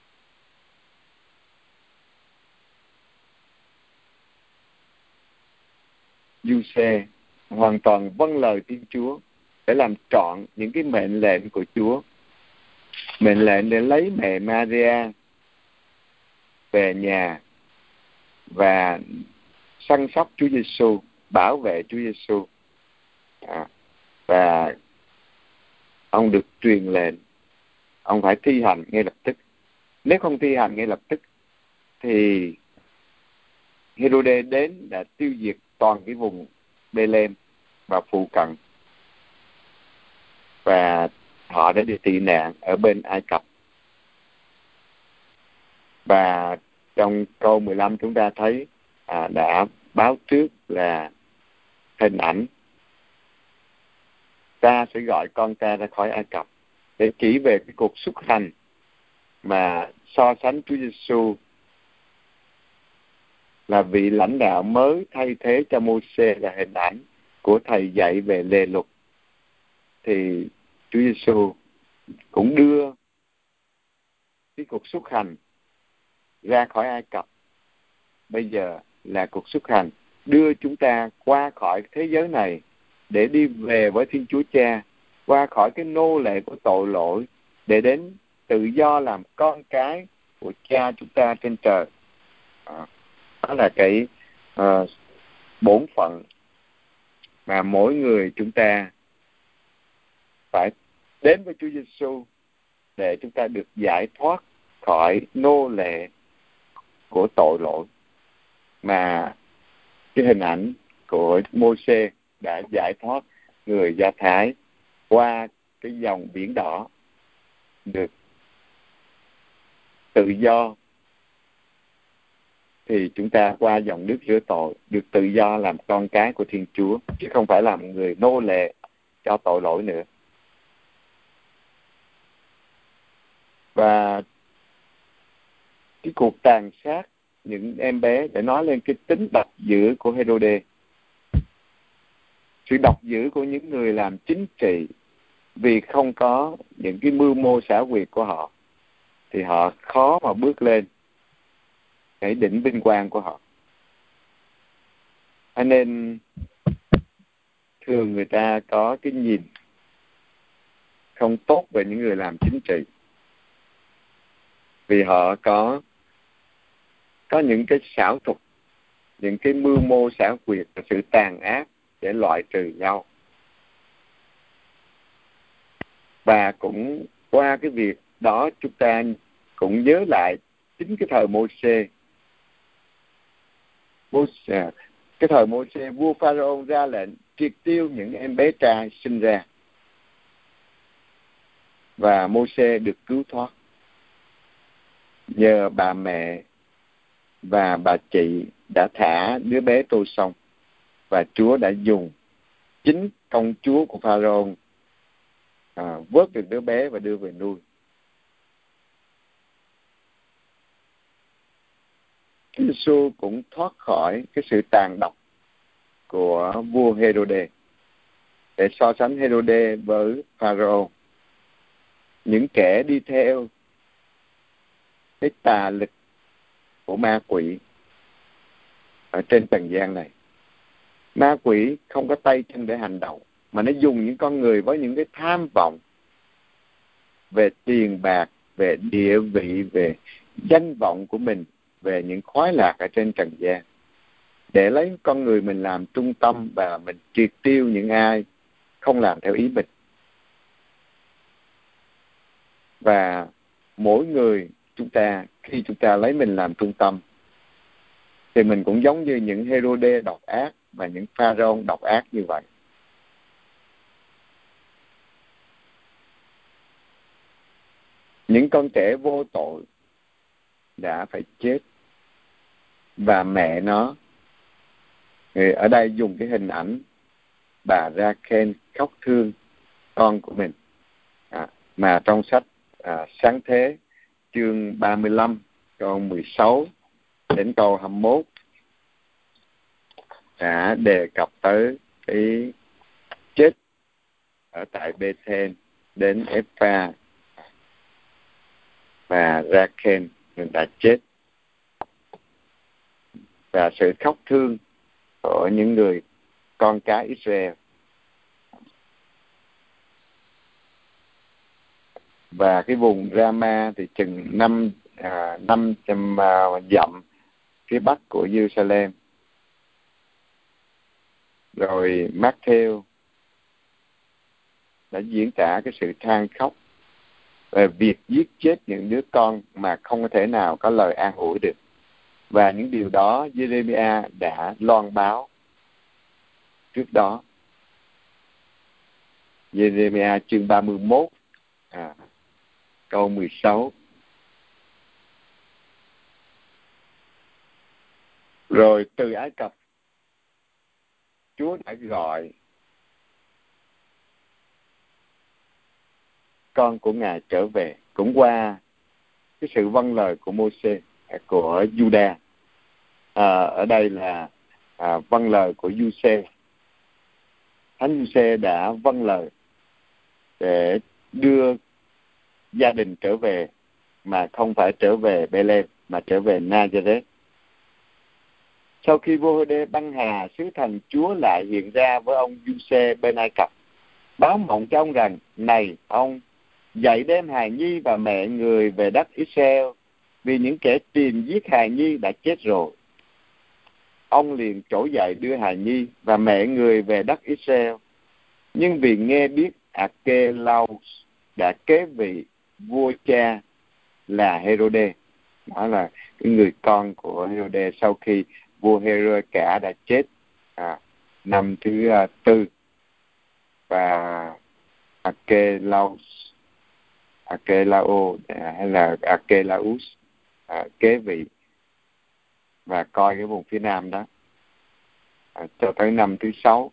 Giuse hoàn toàn vâng lời Thiên Chúa để làm trọn những cái mệnh lệnh của Chúa, mệnh lệnh để lấy mẹ Maria về nhà và săn sóc Chúa Giêsu, bảo vệ Chúa Giêsu. Và ông được truyền lệnh, ông phải thi hành ngay lập tức. Nếu không thi hành ngay lập tức thì Hê-rô-đê đến đã tiêu diệt toàn cái vùng Bê-lêm và phụ cận. và họ đã đi tị nạn ở bên Ai Cập. Và trong câu 15 chúng ta thấy đã báo trước là hình ảnh ta sẽ gọi con ta ra khỏi Ai Cập, để chỉ về cái cuộc xuất hành mà so sánh Chúa Giêsu là vị lãnh đạo mới thay thế cho Mô-sê, là hình ảnh của thầy dạy về lề luật. Thì Chúa Giêsu cũng đưa cái cuộc xuất hành ra khỏi Ai Cập, bây giờ là cuộc xuất hành đưa chúng ta qua khỏi thế giới này để đi về với Thiên Chúa Cha, qua khỏi cái nô lệ của tội lỗi để đến tự do làm con cái của Cha chúng ta trên trời. Đó là cái bổn phận mà mỗi người chúng ta phải đến với Chúa Giêsu để chúng ta được giải thoát khỏi nô lệ của tội lỗi, mà cái hình ảnh của Mô-sê đã giải thoát người Do Thái qua cái dòng biển đỏ, được tự do. Thì chúng ta qua dòng nước rửa tội được tự do làm con cái của Thiên Chúa, chứ không phải làm người nô lệ cho tội lỗi nữa. Và cái cuộc tàn sát những em bé để nói lên cái tính độc dữ của Hê-rô-đê, sự độc dữ của những người làm chính trị, vì không có những cái mưu mô xảo quyệt của họ thì họ khó mà bước lên cái đỉnh vinh quang của họ. Cho nên thường người ta có cái nhìn không tốt về những người làm chính trị, vì họ có những cái xảo thuật, những cái mưu mô xảo quyệt và sự tàn ác để loại trừ nhau. Và cũng qua cái việc đó chúng ta cũng nhớ lại chính cái thời Mô-sê. Cái thời Mô-sê, vua Pharaoh ra lệnh triệt tiêu những em bé trai sinh ra, và Mô-sê được cứu thoát nhờ bà mẹ và bà chị đã thả đứa bé Tô Sông, và Chúa đã dùng chính công chúa của Pharaoh vớt được đứa bé và đưa về nuôi. Chúa Giêsu cũng thoát khỏi cái sự tàn độc của vua Hê-rô-đê. Để so sánh Hê-rô-đê với Pharaoh, những kẻ đi theo cái tà lực của ma quỷ ở trên trần gian này. Ma quỷ không có tay chân để hành động, mà nó dùng những con người với những cái tham vọng về tiền bạc, về địa vị, về danh vọng của mình, về những khoái lạc ở trên trần gian, để lấy con người mình làm trung tâm và mình triệt tiêu những ai không làm theo ý mình. Và mỗi người chúng ta, khi chúng ta lấy mình làm trung tâm, thì mình cũng giống như những Hê-rô-đê độc ác và những Pharaoh độc ác như vậy. Những con trẻ vô tội đã phải chết, và mẹ nó, ở đây dùng cái hình ảnh bà Ra-khen khóc thương con của mình, mà trong sách Sáng Thế chương 35 câu 16 đến câu 21 đã đề cập tới cái chết ở tại Bê-thên đến Ép-pha, và Ra-khen đã chết, và sự khóc thương của những người con cái Israel. Và cái vùng Rama thì chừng 500 dặm phía bắc của Jerusalem. Rồi Matthew đã diễn tả cái sự than khóc về việc giết chết những đứa con mà không có thể nào có lời an ủi được. Và những điều đó Jeremiah đã loan báo trước đó. Giê-rê-mi-a chương 31 câu 16. Rồi từ Ai Cập, Chúa đã gọi con của Ngài trở về, cũng qua cái sự vâng lời của Mô-sê, của Giu-đa. Ở đây là vâng lời của Giu-sê. Thánh Giu-sê đã vâng lời để đưa gia đình trở về, mà không phải trở về Bê-lêm, mà trở về Na-giê-rét. Sau khi vua Hê-rô băng hà, sứ thần Chúa lại hiện ra với ông Giu-sê bên Ai Cập, báo mộng cho ông rằng: này, ông dậy đem hài nhi và mẹ người về đất Israel, vì những kẻ tìm giết hài nhi đã chết rồi. Ông liền trỗi dậy đưa hài nhi và mẹ người về đất Israel. Nhưng vì nghe biết Ác-kê-lao đã kế vị vua cha là Hê-rô-đê, đó là cái người con của Hê-rô-đê sau khi vua Hê-rô-cả đã chết năm thứ 4, và Ác-kê-lao hay là Ác-kê-la-út kế vị và coi cái vùng phía nam đó cho tới năm thứ 6.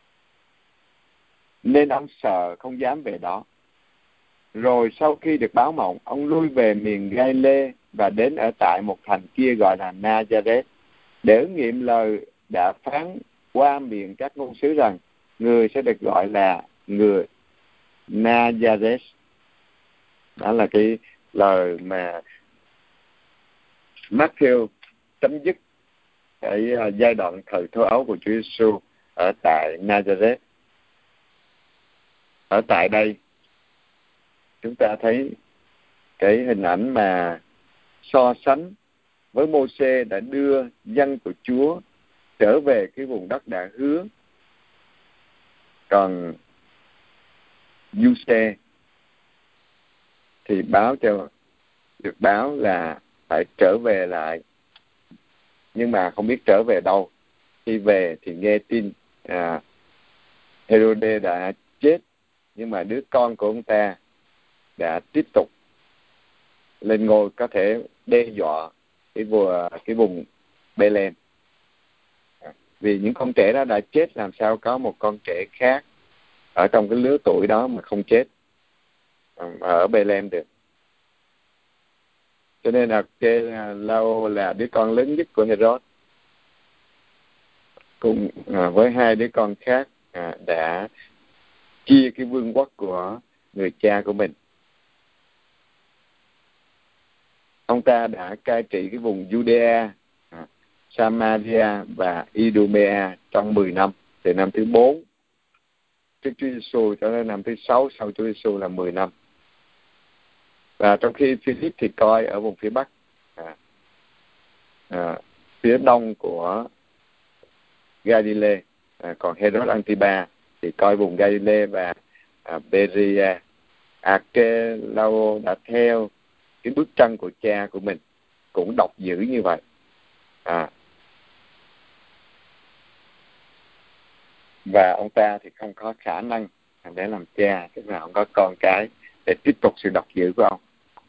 Nên ông sợ không dám về đó. Rồi sau khi được báo mộng, ông lui về miền Gai-lê và đến ở tại một thành kia gọi là Na-giê-rét, để ứng nghiệm lời đã phán qua miệng các ngôn sứ rằng người sẽ được gọi là người Na-giê-rét. Đó là cái lời mà Matthew chấm dứt cái giai đoạn thời thơ ấu của Chúa Giêsu ở tại Na-giê-rét. Ở tại đây chúng ta thấy cái hình ảnh mà so sánh với Mô-sê đã đưa dân của Chúa trở về cái vùng đất đã hứa. Còn Giu-sê thì được báo là phải trở về lại, nhưng mà không biết trở về đâu. Khi về thì nghe tin Hê-rô-đê đã chết, nhưng mà đứa con của ông ta đã tiếp tục lên ngôi, có thể đe dọa cái vùng Bê-lêm. Vì những con trẻ đó đã chết, làm sao có một con trẻ khác ở trong cái lứa tuổi đó mà không chết ở Bê-lêm được. Cho nên là Ác-kê-la-ô là đứa con lớn nhất của Hê-rốt, cùng với hai đứa con khác đã chia cái vương quốc của người cha của mình. Ông ta đã cai trị cái vùng Giu-đê-a, Sa-ma-ri-a và I-đu-mê-a trong 10 năm, từ năm thứ 4 trước Chúa Giêsu cho đến năm thứ 6 sau Chúa Giêsu là 10 năm. Và trong khi Philip thì coi ở vùng phía Bắc, phía đông của Galilee, còn Herod Antipa thì coi vùng Galilee và Beria. Ác-kê-la-ô đã theo cái bước chân của cha của mình, cũng độc dữ như vậy. Và ông ta thì không có khả năng để làm cha, tức là không có con cái để tiếp tục sự độc dữ của ông.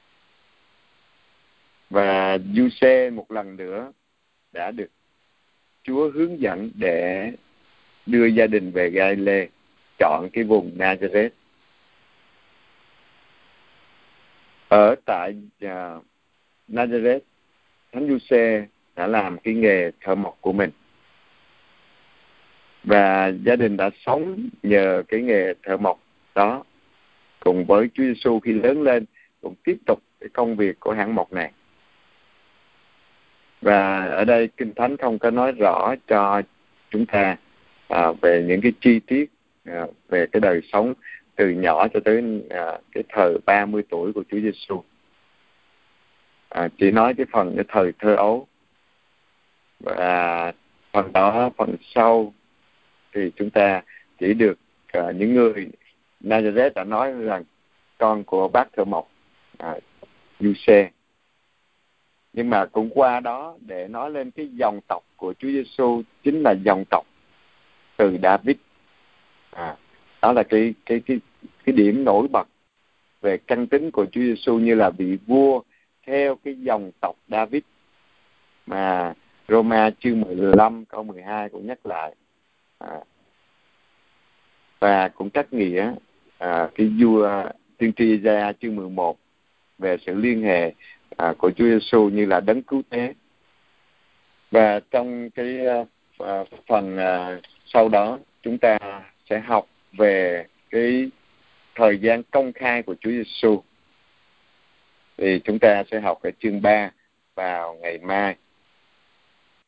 Và Giu-sê một lần nữa đã được Chúa hướng dẫn để đưa gia đình về Gai-lê, chọn cái vùng Na-giê-rét. Ở tại Na-giê-rét, Thánh Giu-sê đã làm cái nghề thợ mộc của mình, và gia đình đã sống nhờ cái nghề thợ mộc đó. Cùng với Chúa Giêsu khi lớn lên cũng tiếp tục cái công việc của hãng mộc này. Và ở đây Kinh Thánh không có nói rõ cho chúng ta về những cái chi tiết về cái đời sống từ nhỏ cho tới cái thời 30 tuổi của Chúa Giêsu. Chỉ nói cái thời thơ ấu, và phần đó, phần sau thì chúng ta chỉ được những người Nazareth đã nói rằng con của bác thợ mộc Giu-sê. Nhưng mà cũng qua đó để nói lên cái dòng tộc của Chúa Giêsu chính là dòng tộc từ David. Đó là cái điểm nổi bật về căn tính của Chúa Giêsu như là vị vua theo cái dòng tộc David mà Roma chương 15 câu 12 cũng nhắc lại. Và cũng cách nghĩa cái vua tiên tri Gia chương 11 về sự liên hệ của Chúa Giêsu như là đấng cứu thế. Và trong cái phần sau đó chúng ta sẽ học về cái thời gian công khai của Chúa Giêsu. Thì chúng ta sẽ học ở chương 3 vào ngày mai.